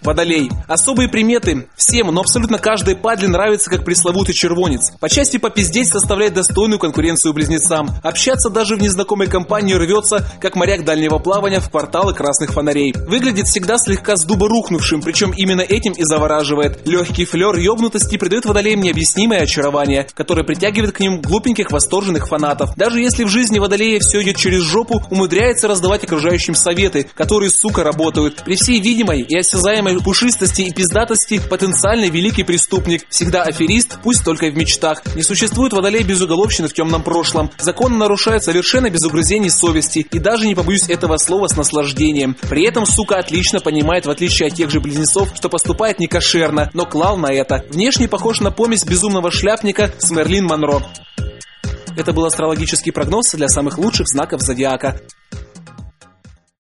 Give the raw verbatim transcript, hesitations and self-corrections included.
Водолей. Особые приметы. Всем, но абсолютно каждой падле нравится как пресловутый червонец. По части попиздеть составляет достойную конкуренцию близнецам. Общаться даже в незнакомой компании рвется, как моряк дальнего плавания в кварталы красных фонарей. Выглядит всегда слегка с дуба рухнувшим, причем именно этим и завораживает. Легкий флер ёбнутости придает водолеям необъяснимое очарование, которое притягивает к ним глупеньких восторженных фанатов. Даже если в жизни водолея все идет через жопу, умудряется раздавать окружающим советы, которые, сука, работают. При всей видимой и осязаемой пушистости и пиздатости потенциальный великий преступник, всегда аферист, пусть только и в мечтах. Не существует водолей без уголовщины в темном прошлом. Законы нарушают совершенно без угрызений совести, и даже не побоюсь этого слова, с наслаждением. При этом, сука, отлично понимает, в отличие от тех же близнецов, что поступает некошерно, но клал на это. Внешне похож на помесь безумного шляпника с Мерлин Монро. Это был астрологический прогноз для самых лучших знаков зодиака.